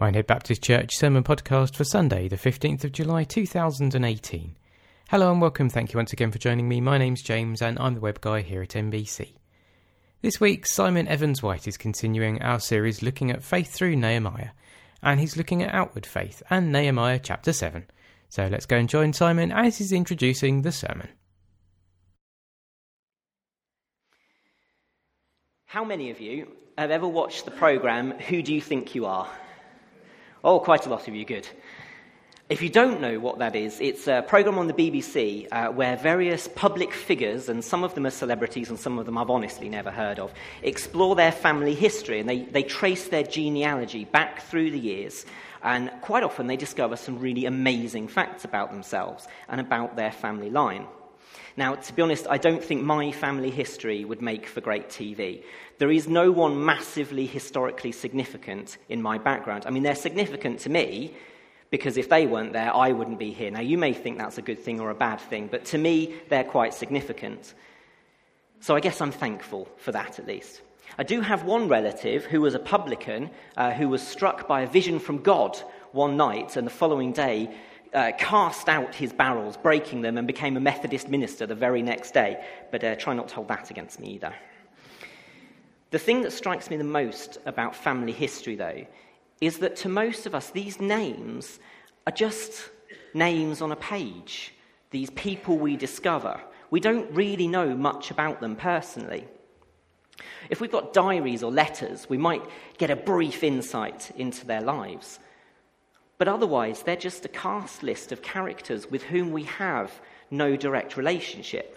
Minehead Baptist Church Sermon Podcast for Sunday, the 15th of July 2018. Hello and welcome, thank you once again for joining me. My name's James and I'm the web guy here at NBC. This week, Simon Evans-White is continuing our series looking at faith through Nehemiah, and he's looking at outward faith and Nehemiah chapter 7. So let's go and join Simon as he's introducing the sermon. How many of you have ever watched the programme Who Do You Think You Are? Oh, quite a lot of you, good. If you don't know what that is, it's a programme on the BBC where various public figures, and some of them are celebrities and some of them I've honestly never heard of, explore their family history and they trace their genealogy back through the years. And quite often they discover some really amazing facts about themselves and about their family line. Now, to be honest, I don't think my family history would make for great TV. There is no one massively historically significant in my background. I mean, they're significant to me because if they weren't there, I wouldn't be here. Now, you may think that's a good thing or a bad thing, but to me, they're quite significant. So I guess I'm thankful for that, at least. I do have one relative who was a publican who was struck by a vision from God one night, and the following day cast out his barrels, breaking them, and became a Methodist minister the very next day. But try not to hold that against me either. The thing that strikes me the most about family history, though, is that to most of us, these names are just names on a page. These people we discover. We don't really know much about them personally. If we've got diaries or letters, we might get a brief insight into their lives. But otherwise, they're just a cast list of characters with whom we have no direct relationship.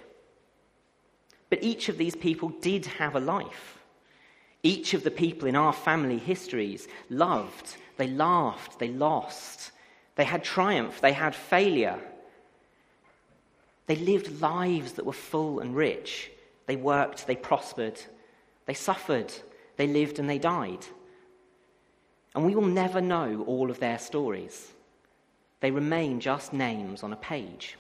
But each of these people did have a life. Each of the people in our family histories loved, they laughed, they lost. They had triumph, they had failure. They lived lives that were full and rich. They worked, they prospered, they suffered, they lived and they died. And we will never know all of their stories. They remain just names on a page.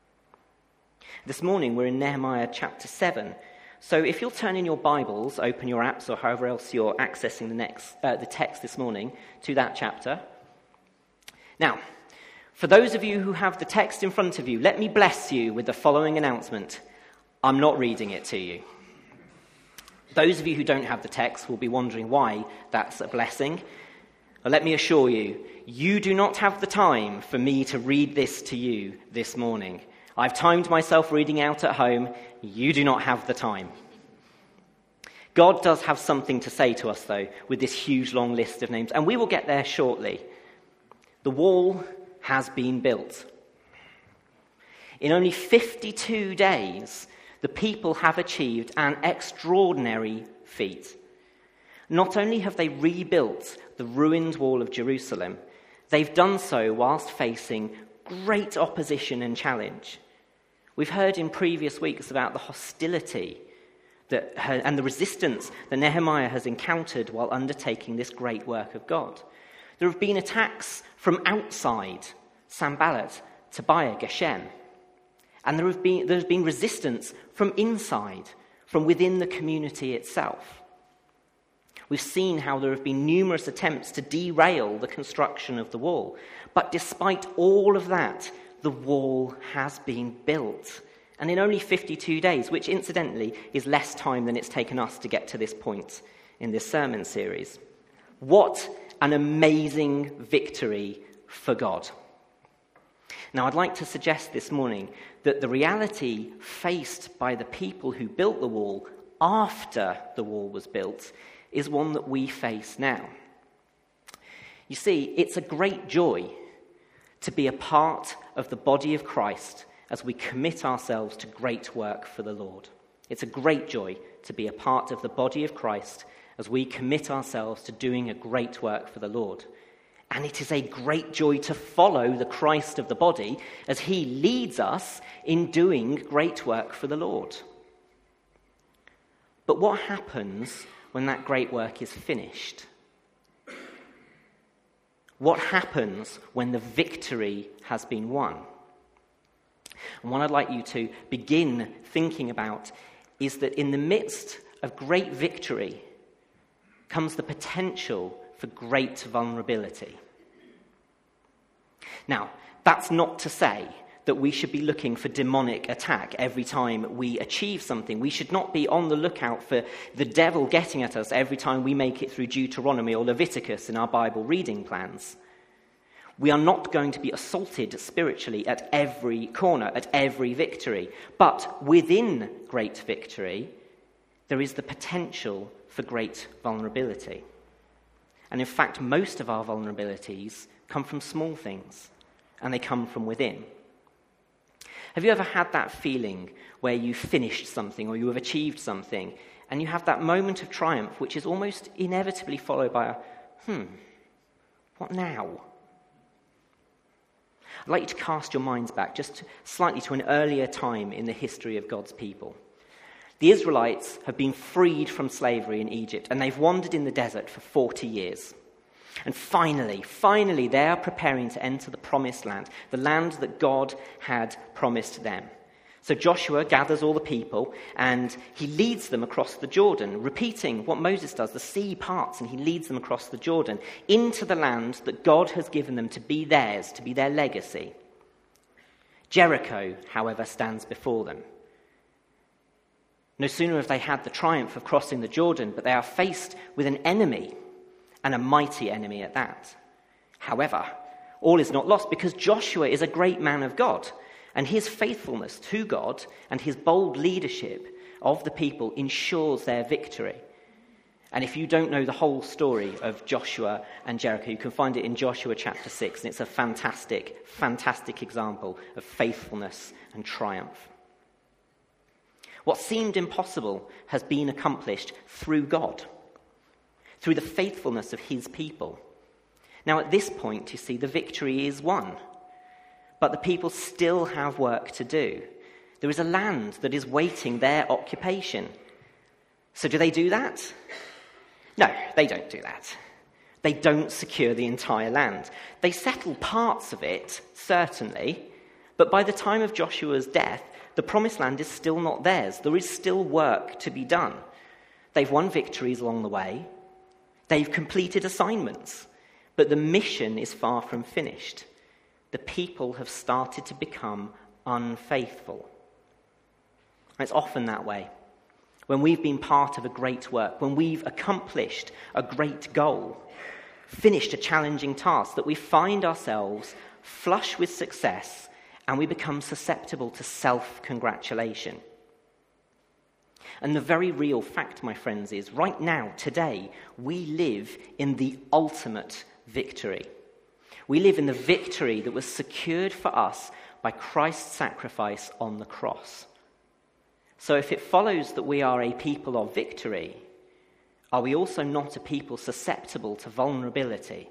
This morning we're in Nehemiah chapter 7. So if you'll turn in your Bibles, open your apps or however else you're accessing the text this morning to that chapter. Now, for those of you who have the text in front of you, let me bless you with the following announcement. I'm not reading it to you. Those of you who don't have the text will be wondering why that's a blessing. Well, let me assure you, you do not have the time for me to read this to you this morning. I've timed myself reading out at home. You do not have the time. God does have something to say to us, though, with this huge long list of names, and we will get there shortly. The wall has been built. In only 52 days, the people have achieved an extraordinary feat. Not only have they rebuilt the ruined wall of Jerusalem, they've done so whilst facing great opposition and challenge. We've heard in previous weeks about the hostility and the resistance that Nehemiah has encountered while undertaking this great work of God. There have been attacks from outside Sanballat, Tobiah, Geshem. And there's been resistance from inside, from within the community itself. We've seen how there have been numerous attempts to derail the construction of the wall. But despite all of that, the wall has been built. And in only 52 days, which incidentally is less time than it's taken us to get to this point in this sermon series. What an amazing victory for God. Now, I'd like to suggest this morning that the reality faced by the people who built the wall after the wall was built is one that we face now. You see, it's a great joy to be a part of the body of Christ as we commit ourselves to great work for the Lord. It's a great joy to be a part of the body of Christ as we commit ourselves to doing a great work for the Lord. And it is a great joy to follow the Christ of the body as he leads us in doing great work for the Lord. But what happens when that great work is finished? What happens when the victory has been won? And what I'd like you to begin thinking about is that in the midst of great victory comes the potential for great vulnerability. Now, that's not to say that we should be looking for demonic attack every time we achieve something. We should not be on the lookout for the devil getting at us every time we make it through Deuteronomy or Leviticus in our Bible reading plans. We are not going to be assaulted spiritually at every corner, at every victory. But within great victory, there is the potential for great vulnerability. And in fact, most of our vulnerabilities come from small things, and they come from within. Have you ever had that feeling where you finished something or you have achieved something, and you have that moment of triumph which is almost inevitably followed by a, what now? I'd like you to cast your minds back just slightly to an earlier time in the history of God's people. The Israelites have been freed from slavery in Egypt, and they've wandered in the desert for 40 years. And finally, they are preparing to enter the promised land, the land that God had promised them. So Joshua gathers all the people, and he leads them across the Jordan, repeating what Moses does. The sea parts, and he leads them across the Jordan into the land that God has given them to be theirs, to be their legacy. Jericho, however, stands before them. No sooner have they had the triumph of crossing the Jordan, but they are faced with an enemy, and a mighty enemy at that. However, all is not lost, because Joshua is a great man of God, and his faithfulness to God and his bold leadership of the people ensures their victory. And if you don't know the whole story of Joshua and Jericho, you can find it in Joshua chapter 6, and it's a fantastic, fantastic example of faithfulness and triumph. What seemed impossible has been accomplished through God, through the faithfulness of his people. Now, at this point, you see, the victory is won, but the people still have work to do. There is a land that is waiting their occupation. So do they do that? No, they don't do that. They don't secure the entire land. They settle parts of it, certainly, but by the time of Joshua's death, the promised land is still not theirs. There is still work to be done. They've won victories along the way. They've completed assignments. But the mission is far from finished. The people have started to become unfaithful. And it's often that way. When we've been part of a great work, when we've accomplished a great goal, finished a challenging task, that we find ourselves flush with success and we become susceptible to self-congratulation. And the very real fact, my friends, is right now, today, we live in the ultimate victory. We live in the victory that was secured for us by Christ's sacrifice on the cross. So if it follows that we are a people of victory, are we also not a people susceptible to vulnerability?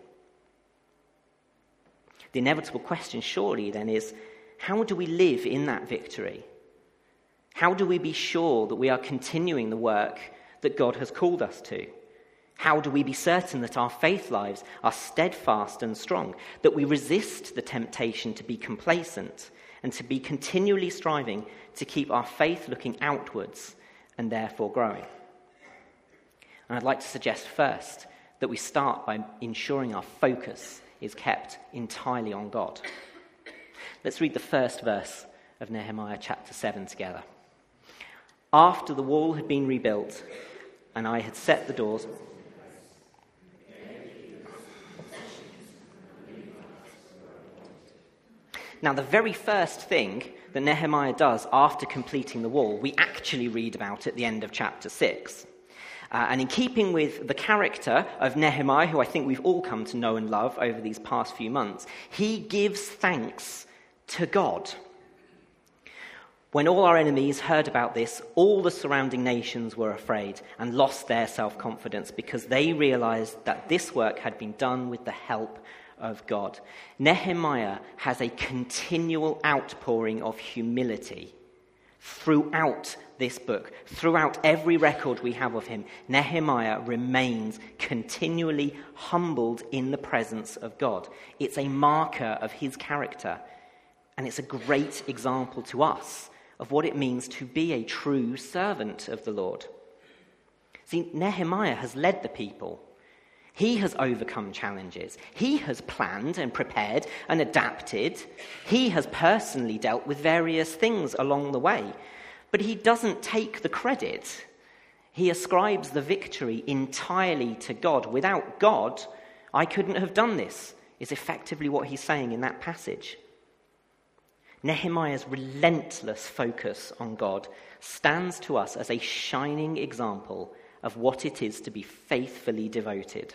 The inevitable question surely then is, how do we live in that victory? How do we be sure that we are continuing the work that God has called us to? How do we be certain that our faith lives are steadfast and strong, that we resist the temptation to be complacent and to be continually striving to keep our faith looking outwards and therefore growing? And I'd like to suggest first that we start by ensuring our focus is kept entirely on God. Let's read the first verse of Nehemiah chapter 7 together. After the wall had been rebuilt, and I had set the doors... Now, the very first thing that Nehemiah does after completing the wall, we actually read about at the end of chapter 6. And in keeping with the character of Nehemiah, who I think we've all come to know and love over these past few months, he gives thanks to God. When all our enemies heard about this, all the surrounding nations were afraid and lost their self-confidence because they realized that this work had been done with the help of God. Nehemiah has a continual outpouring of humility throughout this book. Throughout every record we have of him, Nehemiah remains continually humbled in the presence of God. It's a marker of his character, and it's a great example to us of what it means to be a true servant of the Lord. See, Nehemiah has led the people. He has overcome challenges. He has planned and prepared and adapted. He has personally dealt with various things along the way. But he doesn't take the credit. He ascribes the victory entirely to God. Without God, I couldn't have done this, is effectively what he's saying in that passage. Nehemiah's relentless focus on God stands to us as a shining example of what it is to be faithfully devoted.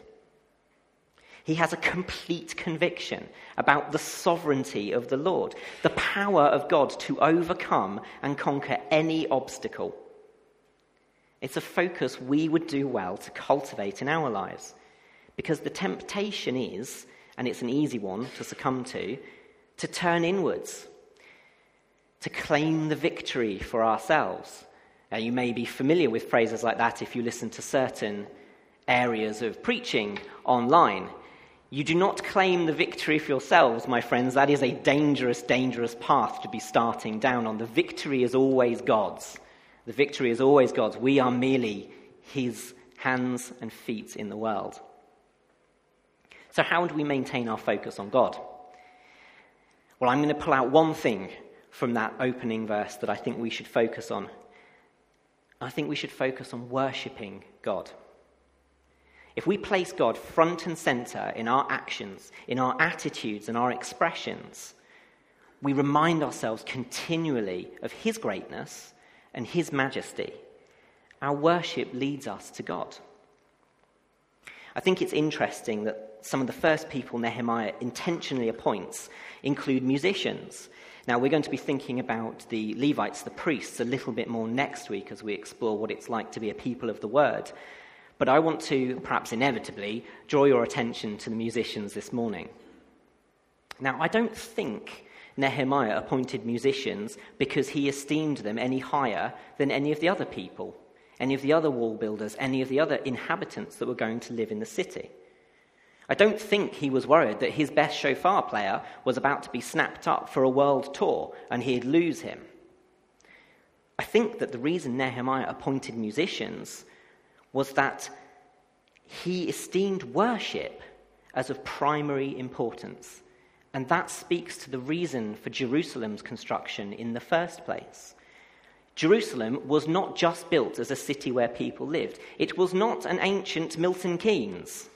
He has a complete conviction about the sovereignty of the Lord, the power of God to overcome and conquer any obstacle. It's a focus we would do well to cultivate in our lives, because the temptation is, and it's an easy one to succumb to turn inwards, to claim the victory for ourselves. You may be familiar with phrases like that if you listen to certain areas of preaching online. You do not claim the victory for yourselves, my friends. That is a dangerous, dangerous path to be starting down on. The victory is always God's. The victory is always God's. We are merely his hands and feet in the world. So how do we maintain our focus on God? Well, I'm going to pull out one thing from that opening verse that I think we should focus on. I think we should focus on worshipping God. If we place God front and center in our actions, in our attitudes and our expressions, we remind ourselves continually of his greatness and his majesty. Our worship leads us to God. I think it's interesting that some of the first people Nehemiah intentionally appoints include musicians. Now, we're going to be thinking about the Levites, the priests, a little bit more next week as we explore what it's like to be a people of the word. But I want to, perhaps inevitably, draw your attention to the musicians this morning. Now, I don't think Nehemiah appointed musicians because he esteemed them any higher than any of the other people, any of the other wall builders, any of the other inhabitants that were going to live in the city. I don't think he was worried that his best shofar player was about to be snapped up for a world tour and he'd lose him. I think that the reason Nehemiah appointed musicians was that he esteemed worship as of primary importance. And that speaks to the reason for Jerusalem's construction in the first place. Jerusalem was not just built as a city where people lived. It was not an ancient Milton Keynes.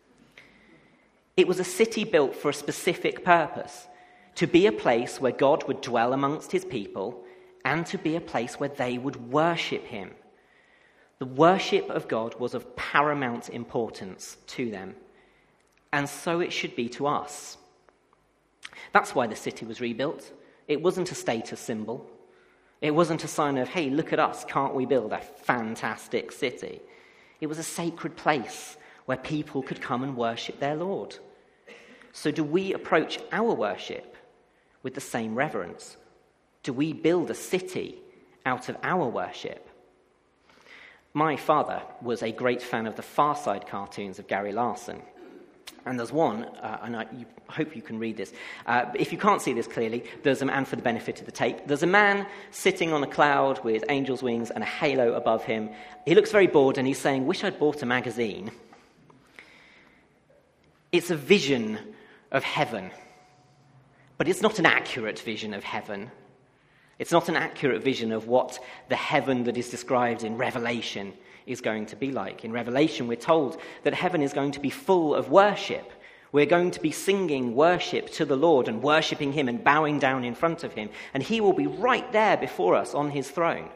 It was a city built for a specific purpose, to be a place where God would dwell amongst his people and to be a place where they would worship him. The worship of God was of paramount importance to them, and so it should be to us. That's why the city was rebuilt. It wasn't a status symbol. It wasn't a sign of, hey, look at us, can't we build a fantastic city? It was a sacred place where people could come and worship their Lord. So do we approach our worship with the same reverence? Do we build a city out of our worship? My father was a great fan of the Far Side cartoons of Gary Larson. And there's one, and I hope you can read this. If you can't see this clearly, and for the benefit of the tape, there's a man sitting on a cloud with angel's wings and a halo above him. He looks very bored and he's saying, "Wish I'd bought a magazine." It's a vision of heaven, but it's not an accurate vision of heaven. It's not an accurate vision of what the heaven that is described in Revelation is going to be like. In Revelation, we're told that heaven is going to be full of worship. We're going to be singing worship to the Lord and worshipping him and bowing down in front of him. And he will be right there before us on his throne.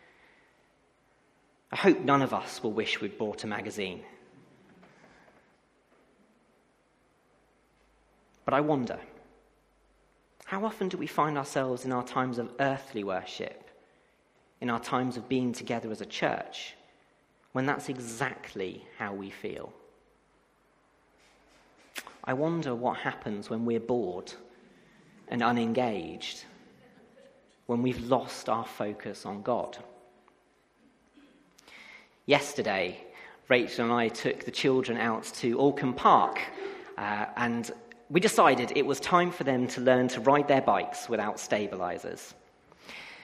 I hope none of us will wish we'd bought a magazine. But I wonder, how often do we find ourselves in our times of earthly worship, in our times of being together as a church, when that's exactly how we feel? I wonder what happens when we're bored and unengaged, when we've lost our focus on God. Yesterday, Rachel and I took the children out to Alcombe Park, and we decided it was time for them to learn to ride their bikes without stabilizers.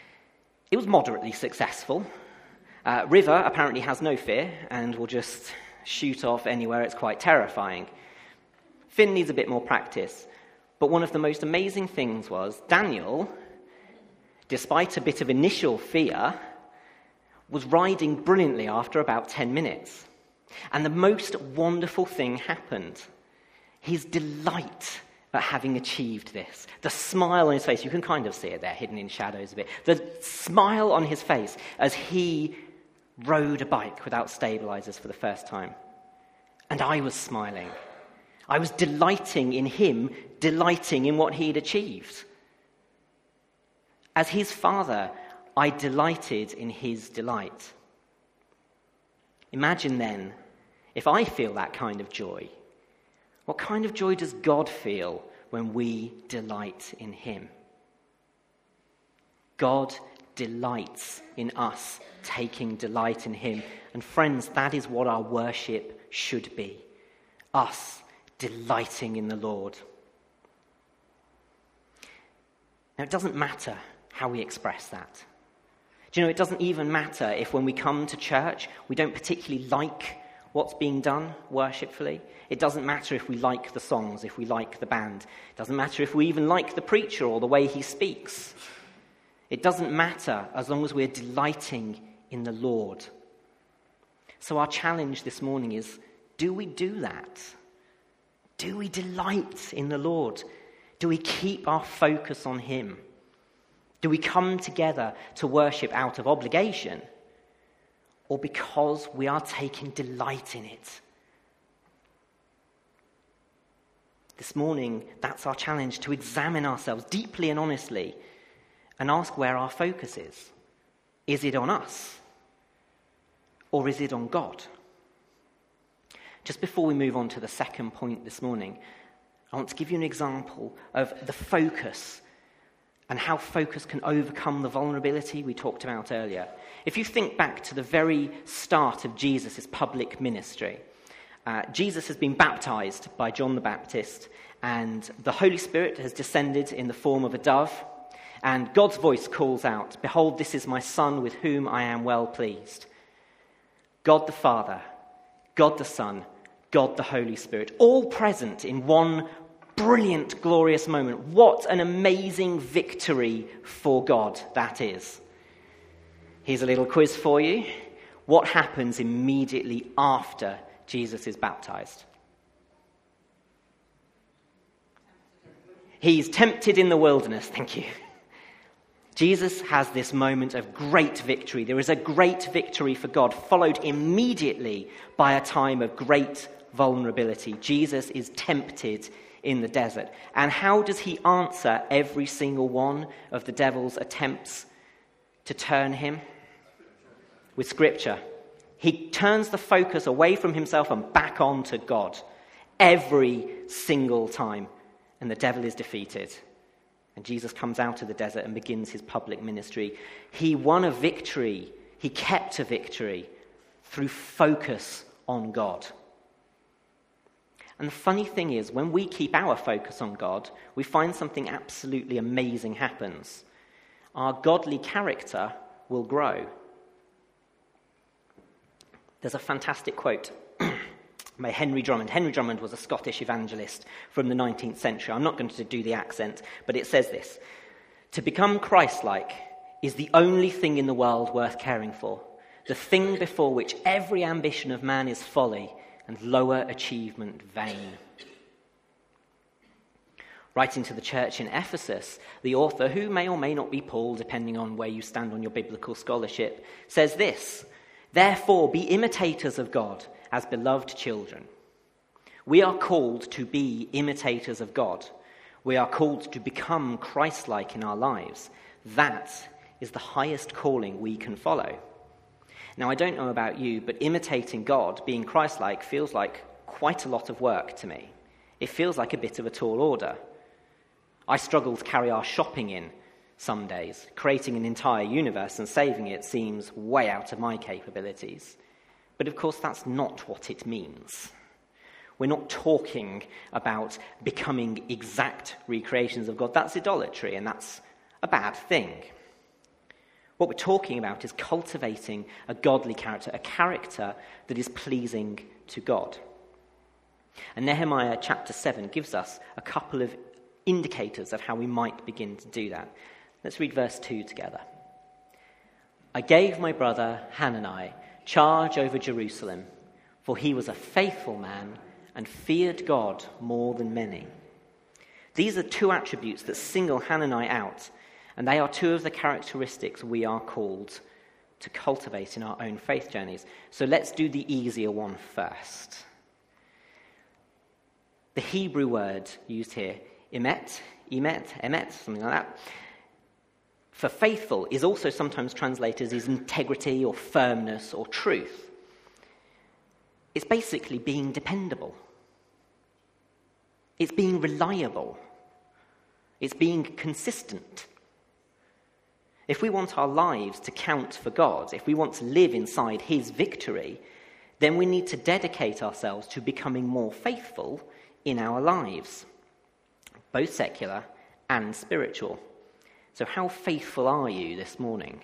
It was moderately successful. River apparently has no fear and will just shoot off anywhere. It's quite terrifying. Finn needs a bit more practice. But one of the most amazing things was Daniel, despite a bit of initial fear, was riding brilliantly after about 10 minutes. And the most wonderful thing happened. His delight at having achieved this, the smile on his face, you can kind of see it there, hidden in shadows a bit, the smile on his face as he rode a bike without stabilizers for the first time. And I was smiling. I was delighting in him, delighting in what he'd achieved. As his father, I delighted in his delight. Imagine then, if I feel that kind of joy, what kind of joy does God feel when we delight in him? God delights in us taking delight in him. And friends, that is what our worship should be. Us delighting in the Lord. Now, it doesn't matter how we express that. Do you know, it doesn't even matter if when we come to church, we don't particularly like what's being done worshipfully. It doesn't matter if we like the songs, if we like the band. It doesn't matter if we even like the preacher or the way he speaks. It doesn't matter as long as we're delighting in the Lord. So our challenge this morning is, do we do that? Do we delight in the Lord? Do we keep our focus on him? Do we come together to worship out of obligation, or because we are taking delight in it? This morning, that's our challenge, to examine ourselves deeply and honestly and ask where our focus is. Is it on us? Or is it on God? Just before we move on to the second point this morning, I want to give you an example of the focus and how focus can overcome the vulnerability we talked about earlier. If you think back to the very start of Jesus' public ministry, Jesus has been baptized by John the Baptist, and the Holy Spirit has descended in the form of a dove, and God's voice calls out, "Behold, this is my Son with whom I am well pleased." God the Father, God the Son, God the Holy Spirit, all present in one brilliant, glorious moment. What an amazing victory for God that is. Here's a little quiz for you. What happens immediately after Jesus is baptized? He's tempted in the wilderness. Thank you. Jesus has this moment of great victory. There is a great victory for God, followed immediately by a time of great vulnerability. Jesus is tempted in the desert. And how does he answer every single one of the devil's attempts to turn him? With Scripture. He turns the focus away from himself and back on to God every single time. And the devil is defeated. And Jesus comes out of the desert and begins his public ministry. He won a victory. He kept a victory through focus on God. And the funny thing is, when we keep our focus on God, we find something absolutely amazing happens. Our godly character will grow. There's a fantastic quote by Henry Drummond. Henry Drummond was a Scottish evangelist from the 19th century. I'm not going to do the accent, but it says this: "To become Christ-like is the only thing in the world worth caring for, the thing before which every ambition of man is folly and lower achievement vain." Writing to the church in Ephesus, the author, who may or may not be Paul, depending on where you stand on your biblical scholarship, says this: "Therefore be imitators of God as beloved children." We are called to be imitators of God. We are called to become Christ-like in our lives. That is the highest calling we can follow. Now, I don't know about you, but imitating God, being Christ-like, feels like quite a lot of work to me. It feels like a bit of a tall order. I struggle to carry our shopping in some days. Creating an entire universe and saving it seems way out of my capabilities. But of course, that's not what it means. We're not talking about becoming exact recreations of God. That's idolatry, and that's a bad thing. What we're talking about is cultivating a godly character, a character that is pleasing to God. And Nehemiah chapter 7 gives us a couple of indicators of how we might begin to do that. Let's read verse 2 together. I gave my brother Hanani charge over Jerusalem, for he was a faithful man and feared God more than many. These are two attributes that single Hanani out, and they are two of the characteristics we are called to cultivate in our own faith journeys. So let's do the easier one first. The Hebrew word used here, emet, something like that, for faithful is also sometimes translated as integrity or firmness or truth. It's basically being dependable. It's being reliable. It's being consistent. If we want our lives to count for God, if we want to live inside his victory, then we need to dedicate ourselves to becoming more faithful in our lives, both secular and spiritual. So how faithful are you this morning?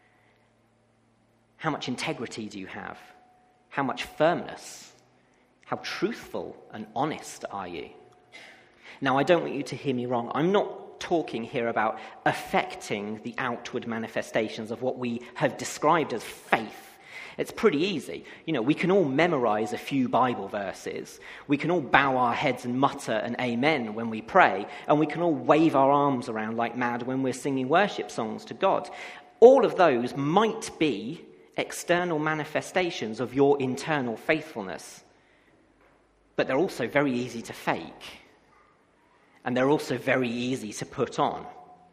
How much integrity do you have? How much firmness? How truthful and honest are you? Now, I don't want you to hear me wrong. I'm not talking here about affecting the outward manifestations of what we have described as faith. It's pretty easy. We can all memorize a few Bible verses. We can all bow our heads and mutter an amen when we pray. And we can all wave our arms around like mad when we're singing worship songs to God. All of those might be external manifestations of your internal faithfulness. But they're also very easy to fake. And they're also very easy to put on.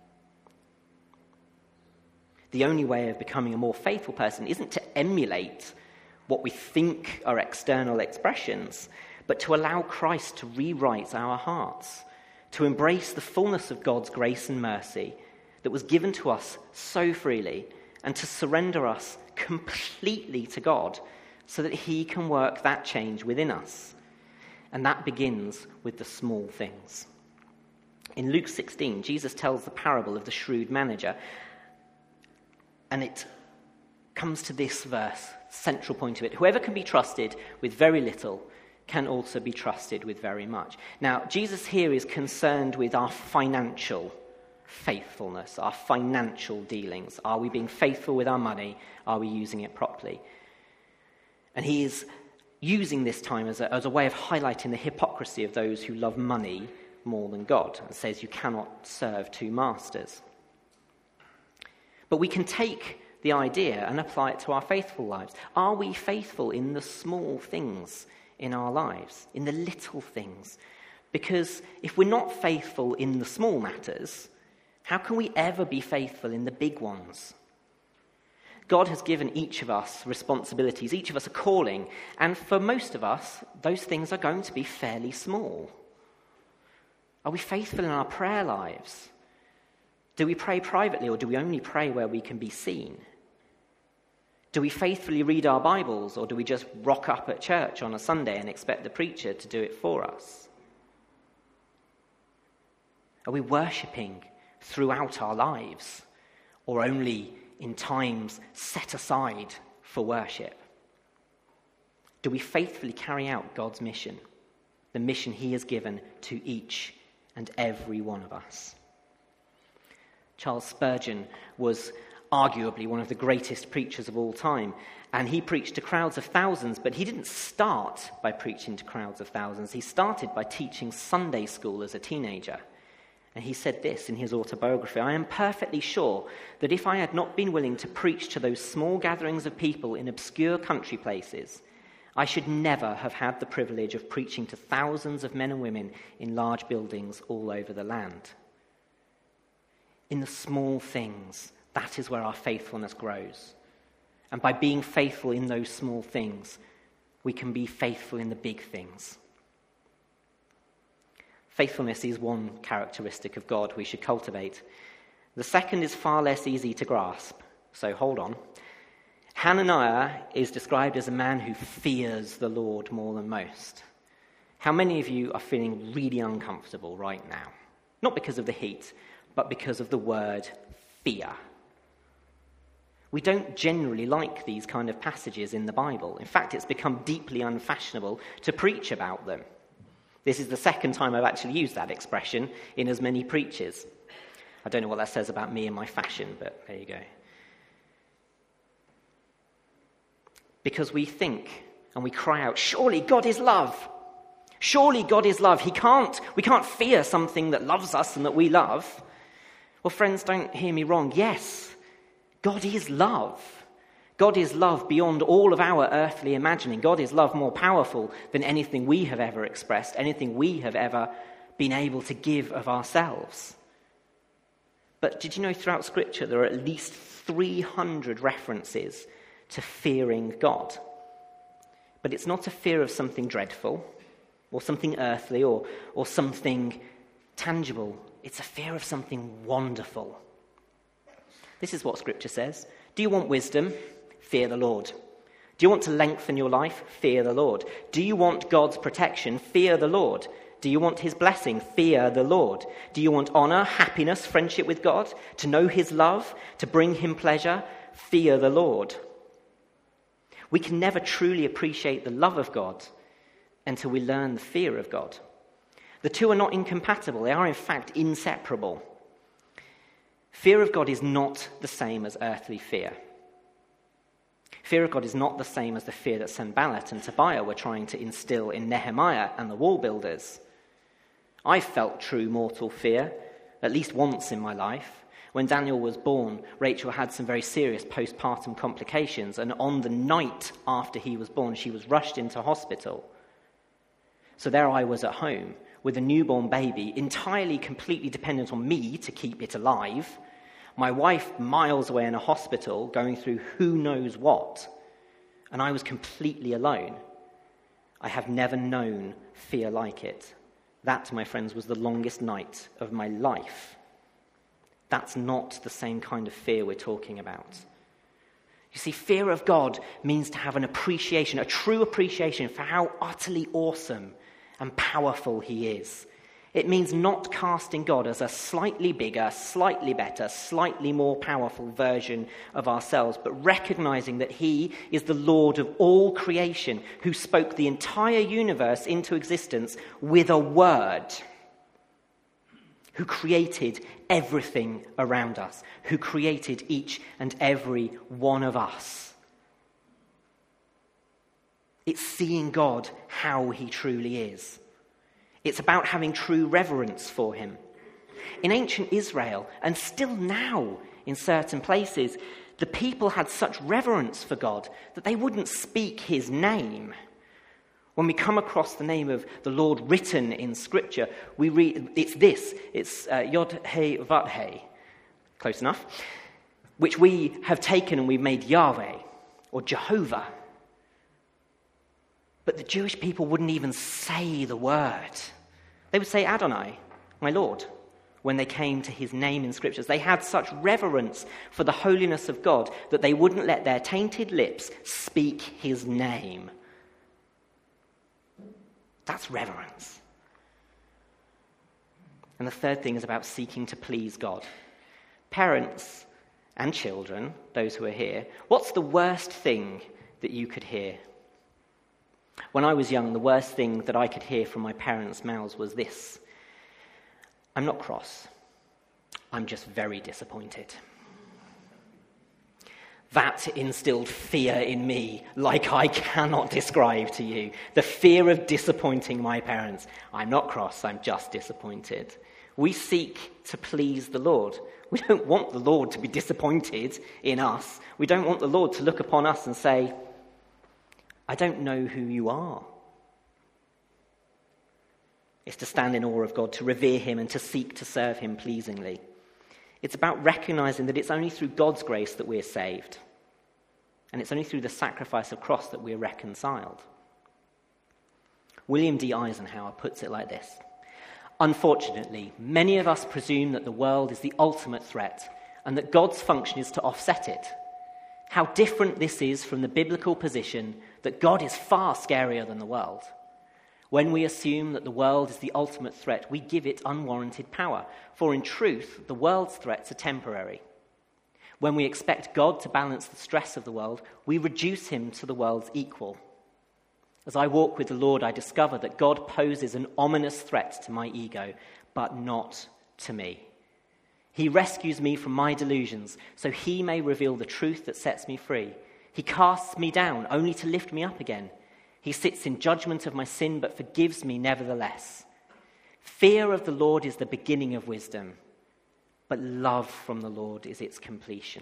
The only way of becoming a more faithful person isn't to emulate what we think are external expressions, but to allow Christ to rewrite our hearts, to embrace the fullness of God's grace and mercy that was given to us so freely, and to surrender us completely to God so that he can work that change within us. And that begins with the small things. In Luke 16, Jesus tells the parable of the shrewd manager, and it comes to this verse, central point of it. Whoever can be trusted with very little can also be trusted with very much. Now, Jesus here is concerned with our financial faithfulness, our financial dealings. Are we being faithful with our money? Are we using it properly? And he is using this time as a way of highlighting the hypocrisy of those who love money more than God, and says you cannot serve two masters. But we can take the idea and apply it to our faithful lives. Are we faithful in the small things in our lives, in the little things? Because if we're not faithful in the small matters, how can we ever be faithful in the big ones? God has given each of us responsibilities, each of us a calling, and for most of us, those things are going to be fairly small. Are we faithful in our prayer lives? Do we pray privately, or do we only pray where we can be seen? Do we faithfully read our Bibles, or do we just rock up at church on a Sunday and expect the preacher to do it for us? Are we worshipping throughout our lives, or only in times set aside for worship? Do we faithfully carry out God's mission, the mission he has given to each and every one of us? Charles Spurgeon was arguably one of the greatest preachers of all time, and he preached to crowds of thousands, but he didn't start by preaching to crowds of thousands. He started by teaching Sunday school as a teenager. And he said this in his autobiography: I am perfectly sure that if I had not been willing to preach to those small gatherings of people in obscure country places, I should never have had the privilege of preaching to thousands of men and women in large buildings all over the land. In the small things, that is where our faithfulness grows. And by being faithful in those small things, we can be faithful in the big things. Faithfulness is one characteristic of God we should cultivate. The second is far less easy to grasp, so hold on. Hananiah is described as a man who fears the Lord more than most. How many of you are feeling really uncomfortable right now? Not because of the heat, but because of the word fear. We don't generally like these kind of passages in the Bible. In fact, it's become deeply unfashionable to preach about them. This is the second time I've actually used that expression in as many preaches. I don't know what that says about me and my fashion, but there you go. Because we think and we cry out, surely God is love. Surely God is love. We can't fear something that loves us and that we love. Well, friends, don't hear me wrong. Yes, God is love. God is love beyond all of our earthly imagining. God is love more powerful than anything we have ever expressed, anything we have ever been able to give of ourselves. But did you know throughout Scripture there are at least 300 references to fearing God? But it's not a fear of something dreadful or something earthly or something tangible. It's a fear of something wonderful. This is what Scripture says. Do you want wisdom? Fear the Lord. Do you want to lengthen your life? Fear the Lord. Do you want God's protection? Fear the Lord. Do you want his blessing? Fear the Lord. Do you want honor, happiness, friendship with God? To know his love? To bring him pleasure? Fear the Lord. We can never truly appreciate the love of God until we learn the fear of God. The two are not incompatible. They are, in fact, inseparable. Fear of God is not the same as earthly fear. Fear of God is not the same as the fear that Sanballat and Tobiah were trying to instill in Nehemiah and the wall builders. I felt true mortal fear, at least once in my life. When Daniel was born, Rachel had some very serious postpartum complications, and on the night after he was born, she was rushed into hospital. So there I was at home with a newborn baby, entirely, completely dependent on me to keep it alive. My wife miles away in a hospital, going through who knows what, and I was completely alone. I have never known fear like it. That, my friends, was the longest night of my life. That's not the same kind of fear we're talking about. You see, fear of God means to have an appreciation, a true appreciation for how utterly awesome and powerful he is. It means not casting God as a slightly bigger, slightly better, slightly more powerful version of ourselves, but recognizing that he is the Lord of all creation, who spoke the entire universe into existence with a word, who created everything around us, who created each and every one of us. It's seeing God how he truly is. It's about having true reverence for him. In ancient Israel, and still now in certain places, the people had such reverence for God that they wouldn't speak his name. When we come across the name of the Lord written in Scripture, we read, it's Yod-Heh-Vav-Heh, close enough, which we have taken and we've made Yahweh, or Jehovah. But the Jewish people wouldn't even say the word. They would say Adonai, my Lord, when they came to his name in Scriptures. They had such reverence for the holiness of God that they wouldn't let their tainted lips speak his name. That's reverence. And the third thing is about seeking to please God. Parents and children, those who are here, what's the worst thing that you could hear? When I was young, the worst thing that I could hear from my parents' mouths was this: I'm not cross, I'm just very disappointed. That instilled fear in me like I cannot describe to you. The fear of disappointing my parents. I'm not cross, I'm just disappointed. We seek to please the Lord. We don't want the Lord to be disappointed in us. We don't want the Lord to look upon us and say, I don't know who you are. It's to stand in awe of God, to revere him and to seek to serve him pleasingly. It's about recognizing that it's only through God's grace that we're saved. And it's only through the sacrifice of cross that we're reconciled. William D. Eisenhower puts it like this: unfortunately, many of us presume that the world is the ultimate threat and that God's function is to offset it. How different this is from the biblical position that God is far scarier than the world. When we assume that the world is the ultimate threat, we give it unwarranted power. For in truth, the world's threats are temporary. When we expect God to balance the stress of the world, we reduce him to the world's equal. As I walk with the Lord, I discover that God poses an ominous threat to my ego, but not to me. He rescues me from my delusions, so he may reveal the truth that sets me free. He casts me down, only to lift me up again. He sits in judgment of my sin, but forgives me nevertheless. Fear of the Lord is the beginning of wisdom, but love from the Lord is its completion.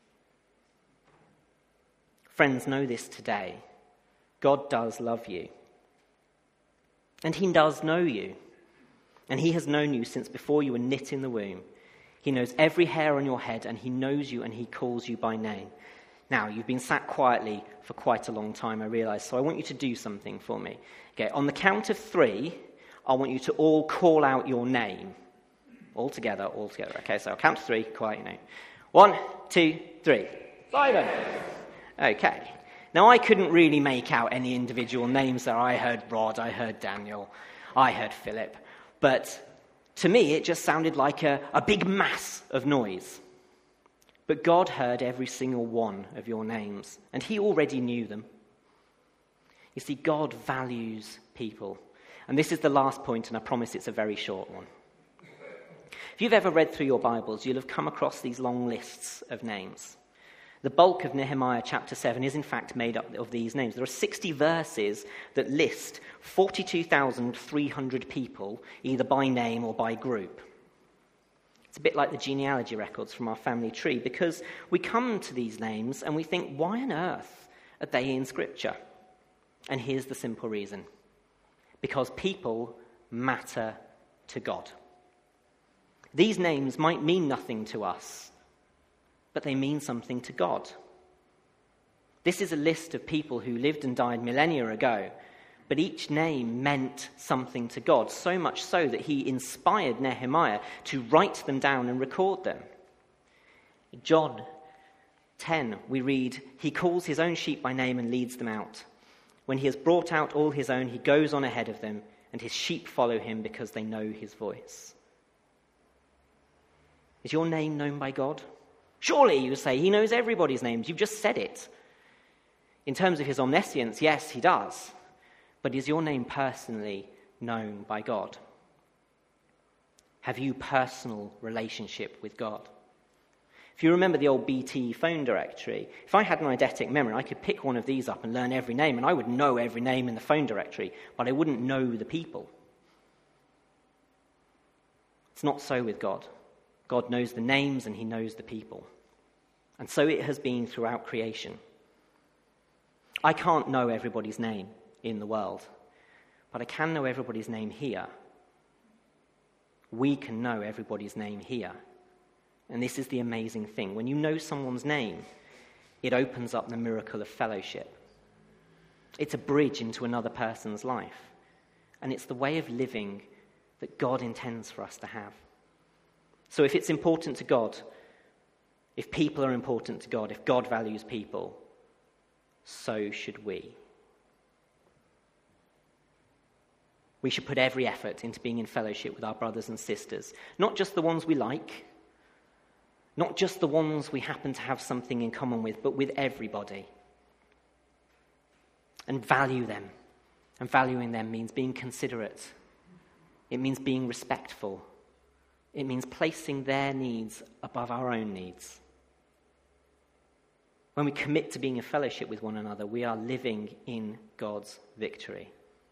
Friends, know this today. God does love you. And he does know you. And he has known you since before you were knit in the womb. He knows every hair on your head, and he knows you, and he calls you by name. Now, you've been sat quietly for quite a long time, I realise, so I want you to do something for me. Okay, on the count of 3, I want you to all call out your name. All together. Okay, so I'll count to 3, quiet your name. 1, 2, 3. Simon! Okay. Now, I couldn't really make out any individual names there. I heard Rod, I heard Daniel, I heard Philip. But to me, it just sounded like a big mass of noise. But God heard every single one of your names, and he already knew them. You see, God values people. And this is the last point, and I promise it's a very short one. If you've ever read through your Bibles, you'll have come across these long lists of names. The bulk of Nehemiah chapter 7 is in fact made up of these names. There are 60 verses that list 42,300 people, either by name or by group. It's a bit like the genealogy records from our family tree, because we come to these names and we think, why on earth are they in Scripture? And here's the simple reason. Because people matter to God. These names might mean nothing to us, but they mean something to God. This is a list of people who lived and died millennia ago, but each name meant something to God, so much so that he inspired Nehemiah to write them down and record them. In John 10, we read, he calls his own sheep by name and leads them out. When he has brought out all his own, he goes on ahead of them, and his sheep follow him because they know his voice. Is your name known by God? Surely, you say, he knows everybody's names. You've just said it. In terms of his omniscience, yes, he does. But is your name personally known by God? Have you personal relationship with God? If you remember the old BT phone directory, if I had an eidetic memory, I could pick one of these up and learn every name, and I would know every name in the phone directory, but I wouldn't know the people. It's not so with God. God knows the names and he knows the people. And so it has been throughout creation. I can't know everybody's name in the world, but I can know everybody's name here. We can know everybody's name here. And this is the amazing thing. When you know someone's name, it opens up the miracle of fellowship. It's a bridge into another person's life. And it's the way of living that God intends for us to have. So if it's important to God, if people are important to God, if God values people, so should we. We should put every effort into being in fellowship with our brothers and sisters, not just the ones we like, not just the ones we happen to have something in common with, but with everybody. And value them. And valuing them means being considerate. It means being respectful. It means placing their needs above our own needs. When we commit to being in fellowship with one another, we are living in God's victory.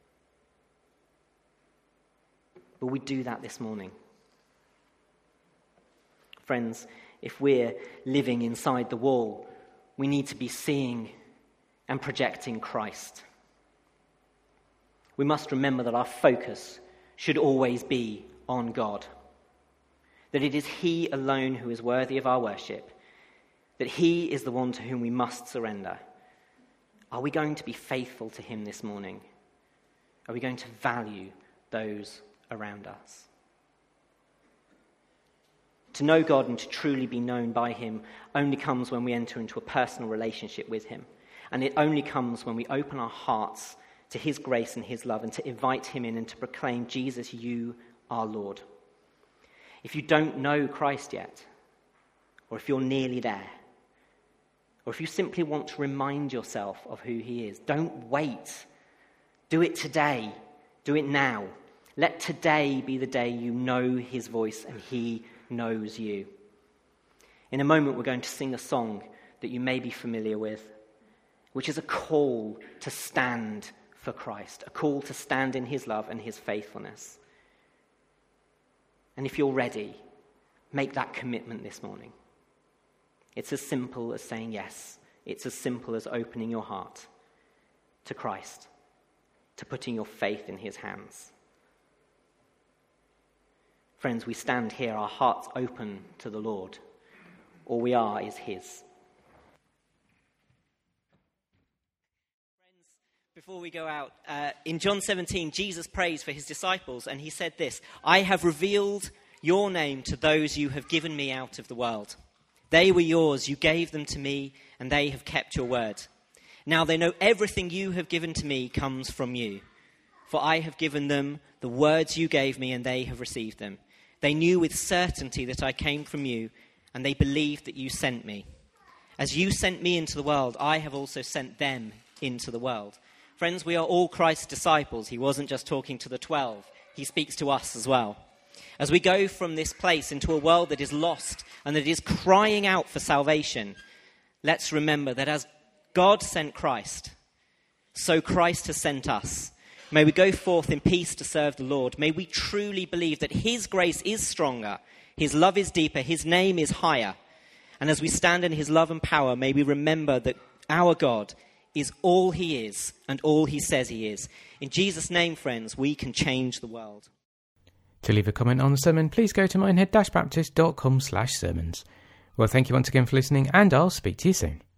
But we do that this morning. Friends, if we're living inside the wall, we need to be seeing and projecting Christ. We must remember that our focus should always be on God. That it is he alone who is worthy of our worship. That he is the one to whom we must surrender. Are we going to be faithful to him this morning? Are we going to value those around us? To know God and to truly be known by him only comes when we enter into a personal relationship with him. And it only comes when we open our hearts to his grace and his love and to invite him in and to proclaim, Jesus, you are Lord. If you don't know Christ yet, or if you're nearly there, or if you simply want to remind yourself of who he is, don't wait. Do it today. Do it now. Let today be the day you know his voice and he knows you. In a moment, we're going to sing a song that you may be familiar with, which is a call to stand for Christ, a call to stand in his love and his faithfulness. And if you're ready, make that commitment this morning. It's as simple as saying yes. It's as simple as opening your heart to Christ, to putting your faith in his hands. Friends, we stand here, our hearts open to the Lord. All we are is his. Friends, before we go out, in John 17, Jesus prays for his disciples, and he said this: I have revealed your name to those you have given me out of the world. They were yours, you gave them to me, and they have kept your word. Now they know everything you have given to me comes from you. For I have given them the words you gave me, and they have received them. They knew with certainty that I came from you, and they believed that you sent me. As you sent me into the world, I have also sent them into the world. Friends, we are all Christ's disciples. He wasn't just talking to the 12. He speaks to us as well. As we go from this place into a world that is lost and that is crying out for salvation, let's remember that as God sent Christ, so Christ has sent us. May we go forth in peace to serve the Lord. May we truly believe that his grace is stronger, his love is deeper, his name is higher. And as we stand in his love and power, may we remember that our God is all he is and all he says he is. In Jesus' name, friends, we can change the world. To leave a comment on the sermon, please go to minehead-baptist.com/sermons. Well, thank you once again for listening, and I'll speak to you soon.